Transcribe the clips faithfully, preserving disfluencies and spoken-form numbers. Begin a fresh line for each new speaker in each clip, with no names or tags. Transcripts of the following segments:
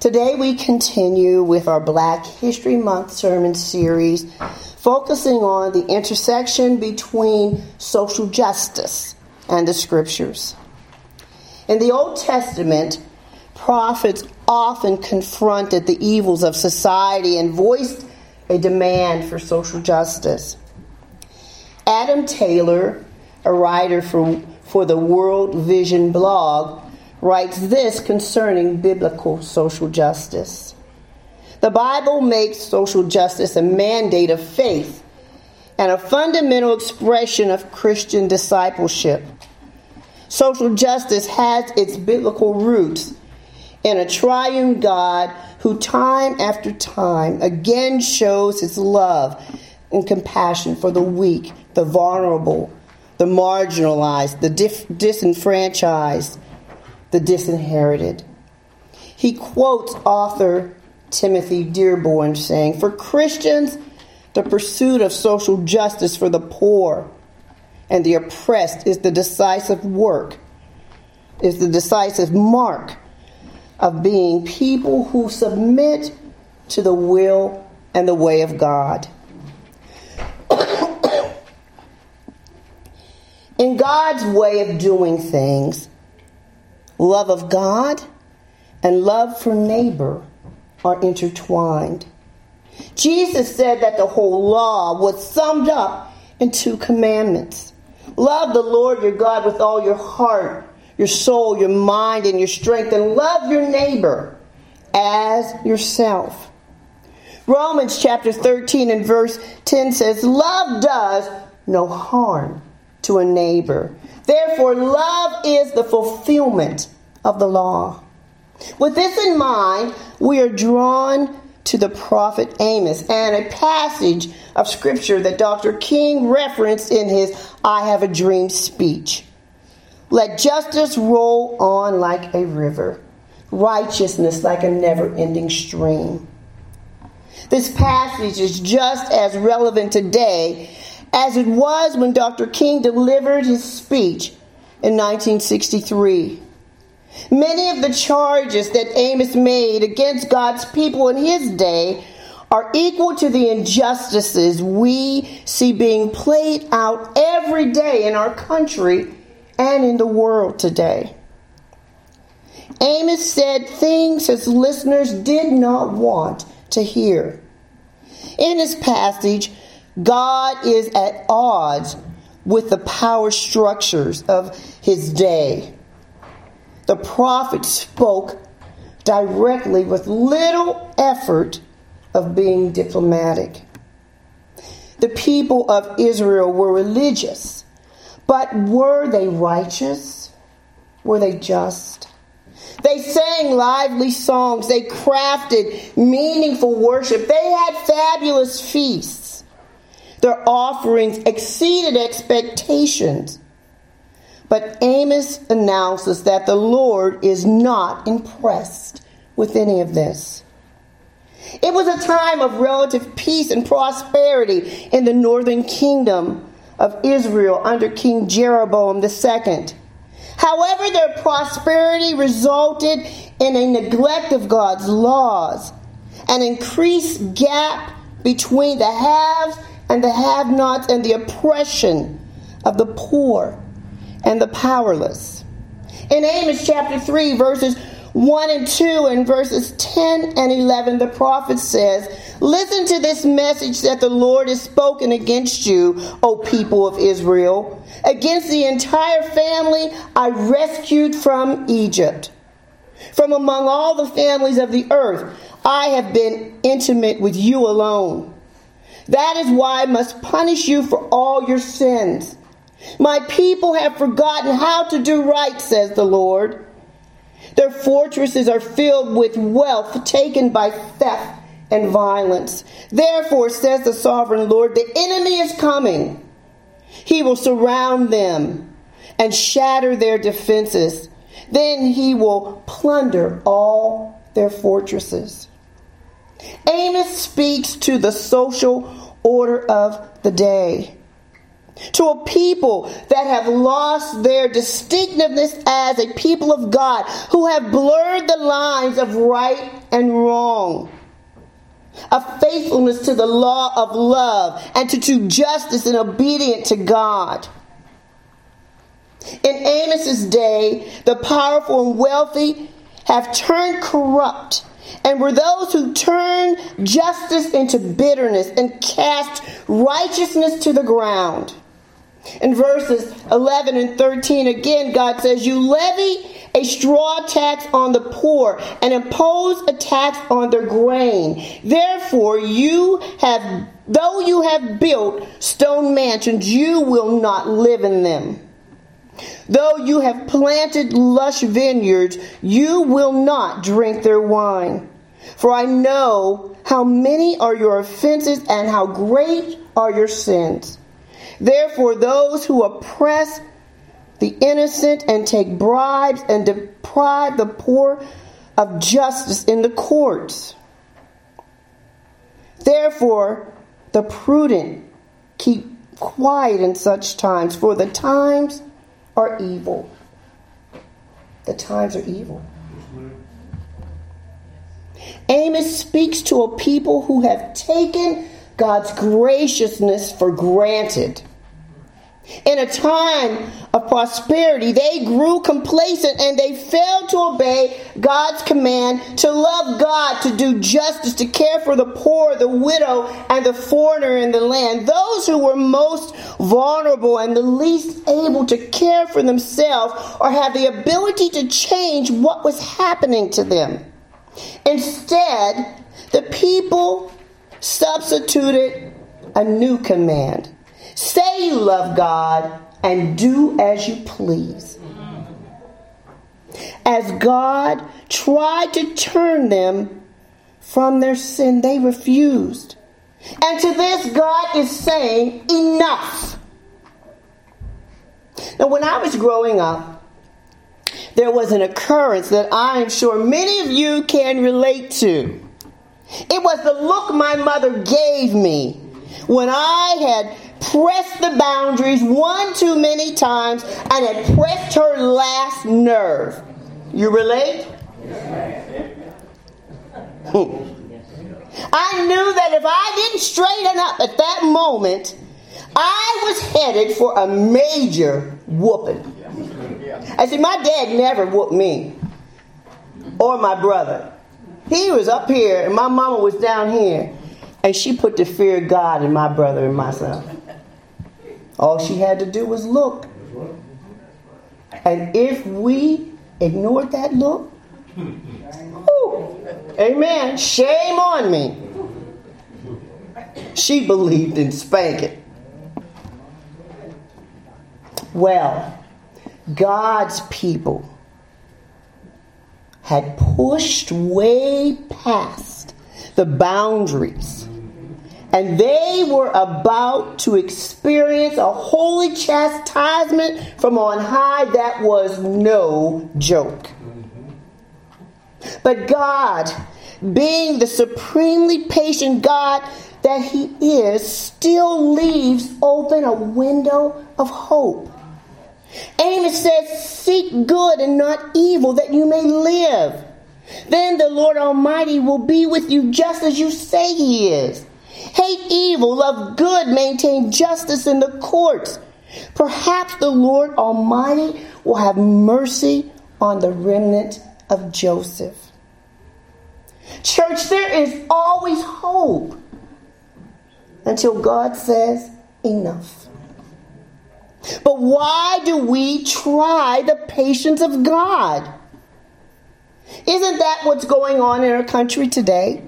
Today we continue with our Black History Month sermon series, focusing on the intersection between social justice and the scriptures. In the Old Testament, prophets often confronted the evils of society and voiced a demand for social justice. Adam Taylor, a writer for, for the World Vision blog, writes this concerning biblical social justice. The Bible makes social justice a mandate of faith and a fundamental expression of Christian discipleship. Social justice has its biblical roots in a triune God who time after time again shows his love and compassion for the weak, the vulnerable, the marginalized, the dif- disenfranchised, the disinherited. He quotes author Timothy Dearborn saying, "For Christians, the pursuit of social justice for the poor and the oppressed is the decisive work, is the decisive mark of being people who submit to the will and the way of God." In God's way of doing things, love of God and love for neighbor are intertwined. Jesus said that the whole law was summed up in two commandments. Love the Lord your God with all your heart, your soul, your mind, and your strength, and love your neighbor as yourself. Romans chapter thirteen and verse ten says, "Love does no harm to a neighbor. Therefore, love is the fulfillment of the law." With this in mind, we are drawn to the prophet Amos and a passage of scripture that Doctor King referenced in his I Have a Dream speech. "Let justice roll on like a river, righteousness like a never-ending stream." This passage is just as relevant today as it was when Doctor King delivered his speech in nineteen sixty-three. Many of the charges that Amos made against God's people in his day are equal to the injustices we see being played out every day in our country and in the world today. Amos said things his listeners did not want to hear. In this passage, God is at odds with the power structures of his day. The prophet spoke directly with little effort of being diplomatic. The people of Israel were religious, but were they righteous? Were they just? They sang lively songs. They crafted meaningful worship. They had fabulous feasts. Their offerings exceeded expectations. But Amos announces that the Lord is not impressed with any of this. It was a time of relative peace and prosperity in the northern kingdom of Israel under King Jeroboam the Second. However, their prosperity resulted in a neglect of God's laws, an increased gap between the haves and the have-nots, and the oppression of the poor and the powerless. In Amos chapter three, verses one and two, and verses ten and eleven, the prophet says, "Listen to this message that the Lord has spoken against you, O people of Israel, against the entire family I rescued from Egypt. From among all the families of the earth, I have been intimate with you alone. That is why I must punish you for all your sins. My people have forgotten how to do right, says the Lord. Their fortresses are filled with wealth taken by theft and violence. Therefore, says the sovereign Lord, the enemy is coming. He will surround them and shatter their defenses. Then he will plunder all their fortresses." Amos speaks to the social order of the day. to a people that have lost their distinctiveness as a people of God, who have blurred the lines of right and wrong, of faithfulness to the law of love, and to do justice and obedient to God. In Amos's day, the powerful and wealthy have turned corrupt, and were those who turned justice into bitterness and cast righteousness to the ground. In verses eleven and thirteen, again, God says, you levy a straw tax on the poor and impose a tax on their grain. Therefore, you have, though you have built stone mansions, you will not live in them. Though you have planted lush vineyards, you will not drink their wine. For I know how many are your offenses and how great are your sins. Therefore, those who oppress the innocent and take bribes and deprive the poor of justice in the courts. Therefore, the prudent keep quiet in such times, for the times are evil. The times are evil. Amos speaks to a people who have taken God's graciousness for granted. In a time of prosperity, they grew complacent and they failed to obey God's command to love God, to do justice, to care for the poor, the widow, and the foreigner in the land. Those who were most vulnerable and the least able to care for themselves or have the ability to change what was happening to them. Instead, the people substituted a new command. Say you love God and do as you please. As God tried to turn them from their sin, they refused. And to this, God is saying, enough. Now, when I was growing up, there was an occurrence that I am sure many of you can relate to. It was the look my mother gave me when I had pressed the boundaries one too many times and had pressed her last nerve. You relate? Hmm. I knew that if I didn't straighten up at that moment, I was headed for a major whooping. I see, my dad never whooped me or my brother. He was up here and my mama was down here, and she put the fear of God in my brother and myself. All she had to do was look. And if we ignored that look, whew, amen, shame on me. She believed in spanking. Well, God's people had pushed way past the boundaries, and they were about to experience a holy chastisement from on high that was no joke. But God, being the supremely patient God that He is, still leaves open a window of hope. Amos says, seek good and not evil, that you may live. Then the Lord Almighty will be with you just as you say He is. Hate evil, love good, maintain justice in the courts. Perhaps the Lord Almighty will have mercy on the remnant of Joseph. Church, there is always hope until God says enough. But why do we try the patience of God? Isn't that what's going on in our country today?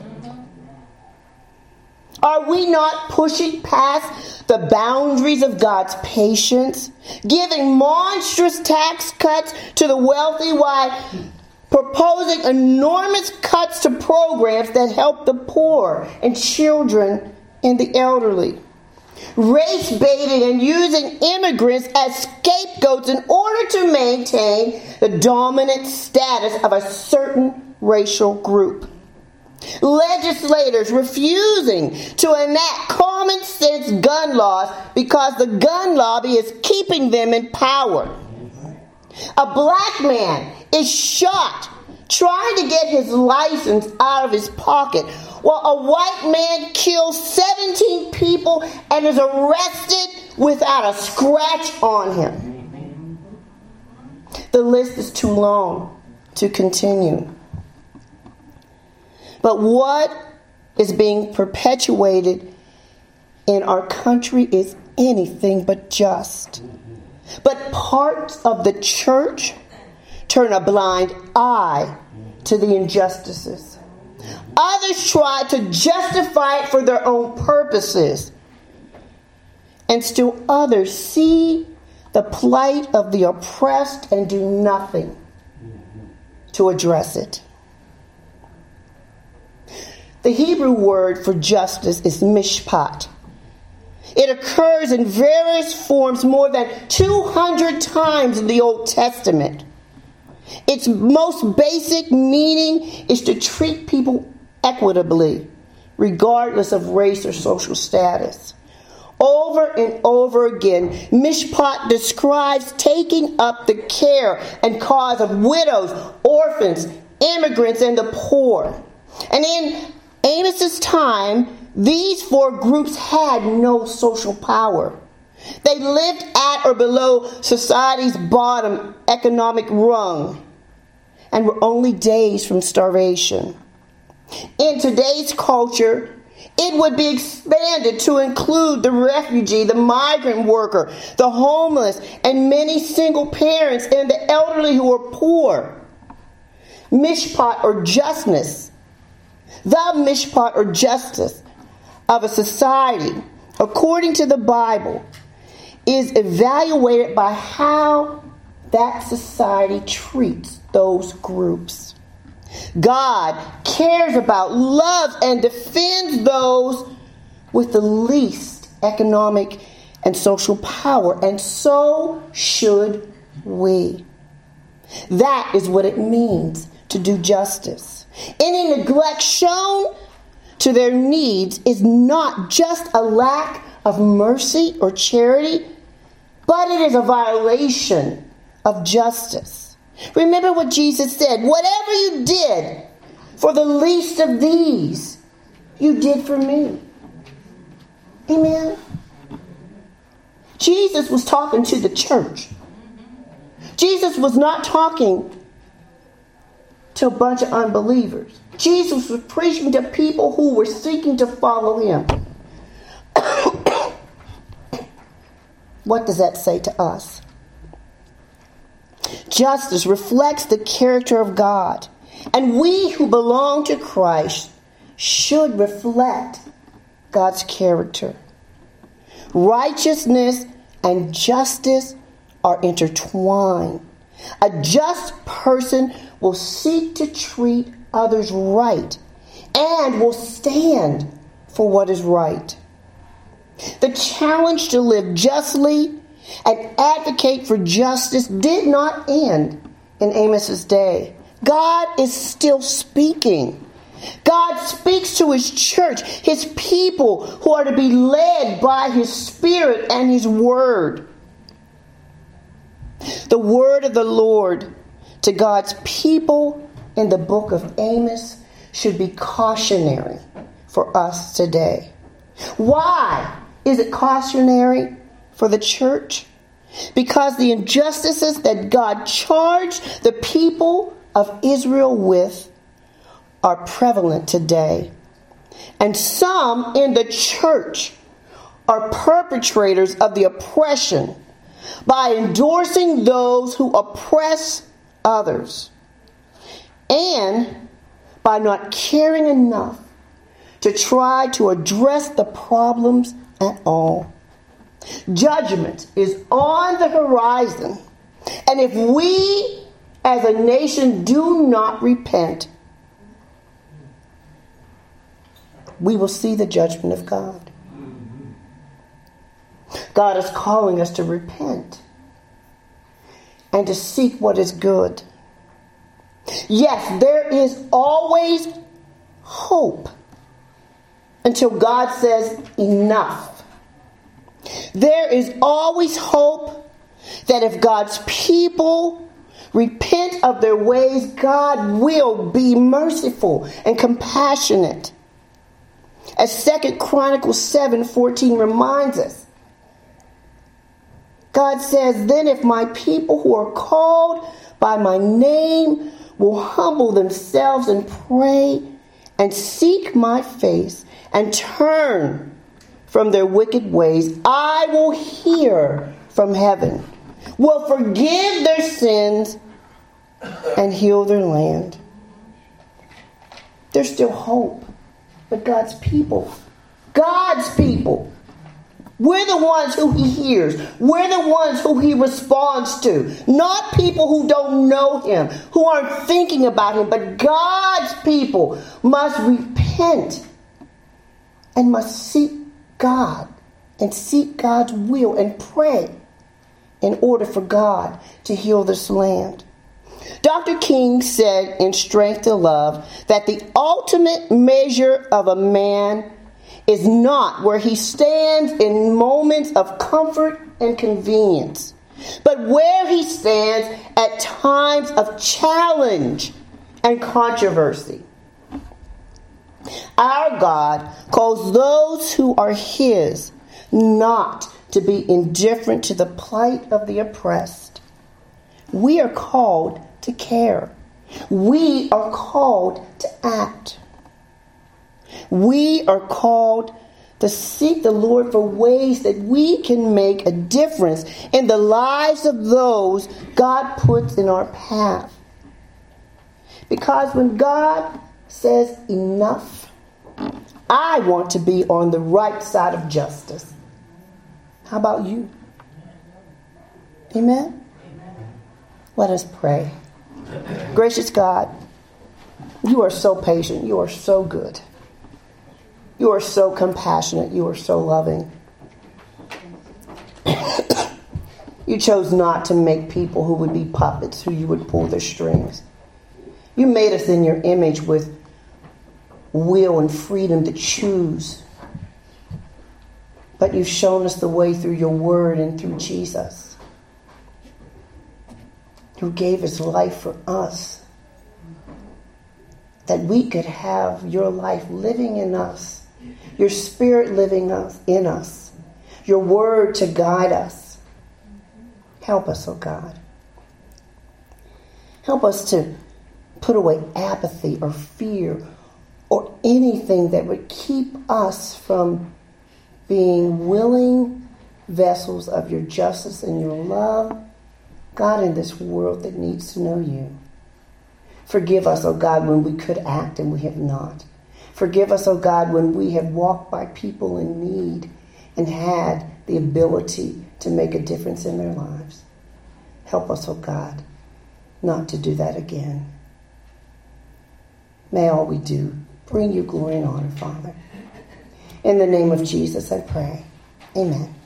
Are we not pushing past the boundaries of God's patience, giving monstrous tax cuts to the wealthy while proposing enormous cuts to programs that help the poor and children and the elderly? Race baiting and using immigrants as scapegoats in order to maintain the dominant status of a certain racial group. Legislators refusing to enact common sense gun laws because the gun lobby is keeping them in power. A black man is shot trying to get his license out of his pocket, while a white man kills seventeen people and is arrested without a scratch on him. The list is too long to continue. But what is being perpetuated in our country is anything but just. But parts of the church turn a blind eye to the injustices. Others try to justify it for their own purposes. And still others see the plight of the oppressed and do nothing to address it. The Hebrew word for justice is mishpat. It occurs in various forms more than two hundred times in the Old Testament. Its most basic meaning is to treat people equitably, regardless of race or social status. Over and over again, mishpat describes taking up the care and cause of widows, orphans, immigrants, and the poor. And in Amos's time, these four groups had no social power. They lived at or below society's bottom economic rung and were only days from starvation. In today's culture, it would be expanded to include the refugee, the migrant worker, the homeless, and many single parents and the elderly who are poor. Mishpat, or justness, the mishpat or justice of a society, according to the Bible, is evaluated by how that society treats those groups. God cares about, loves, and defends those with the least economic and social power, and so should we. That is what it means to do justice. Any neglect shown to their needs is not just a lack of mercy or charity, but it is a violation of justice. Remember what Jesus said, whatever you did for the least of these, you did for me. Amen. Jesus was talking to the church. Jesus was not talking to a bunch of unbelievers. Jesus was preaching to people who were seeking to follow him. What does that say to us? Justice reflects the character of God, and we who belong to Christ should reflect God's character. Righteousness and justice are intertwined. A just person will seek to treat others right and will stand for what is right. The challenge to live justly and advocate for justice did not end in Amos's day. God is still speaking. God speaks to his church, his people who are to be led by his Spirit and his word. The word of the Lord to God's people in the book of Amos should be cautionary for us today. Why is it cautionary for the church? Because the injustices that God charged the people of Israel with are prevalent today. And some in the church are perpetrators of the oppression by endorsing those who oppress others, and by not caring enough to try to address the problems at all. Judgment is on the horizon, and if we as a nation do not repent, we will see the judgment of God. God is calling us to repent and to seek what is good. Yes, there is always hope until God says enough. There is always hope that if God's people repent of their ways, God will be merciful and compassionate. As Second Chronicles seven fourteen reminds us, God says, then if my people who are called by my name will humble themselves and pray and seek my face and turn from their wicked ways, I will hear from heaven, will forgive their sins and heal their land. There's still hope, but God's people, God's people, we're the ones who he hears. We're the ones who he responds to. Not people who don't know him, who aren't thinking about him, but God's people must repent and must seek God and seek God's will and pray in order for God to heal this land. Doctor King said in Strength to Love that the ultimate measure of a man is not where he stands in moments of comfort and convenience, but where he stands at times of challenge and controversy. Our God calls those who are his not to be indifferent to the plight of the oppressed. We are called to care. We are called to act. We are called to seek the Lord for ways that we can make a difference in the lives of those God puts in our path. Because when God says enough, I want to be on the right side of justice. How about you? Amen? Let us pray. Gracious God, you are so patient. You are so good. You are so compassionate. You are so loving. You chose not to make people who would be puppets, who you would pull their strings. You made us in your image with will and freedom to choose. But you've shown us the way through your word and through Jesus, who gave his life for us, that we could have your life living in us, your spirit living us in us, your word to guide us. Help us, oh God. Help us to put away apathy or fear or anything that would keep us from being willing vessels of your justice and your love, God, in this world that needs to know you. Forgive us, oh God, when we could act and we have not. Forgive us, oh God, when we have walked by people in need and had the ability to make a difference in their lives. Help us, oh God, not to do that again. May all we do bring you glory and honor, Father. In the name of Jesus, I pray. Amen.